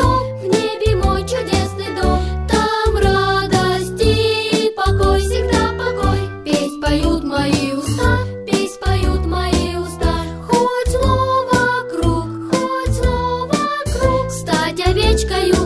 в небе мой чудесный дом. Там радость и покой, всегда покой. Петь поют мои уста, петь поют мои уста. Хоть зло вокруг, стать овечкою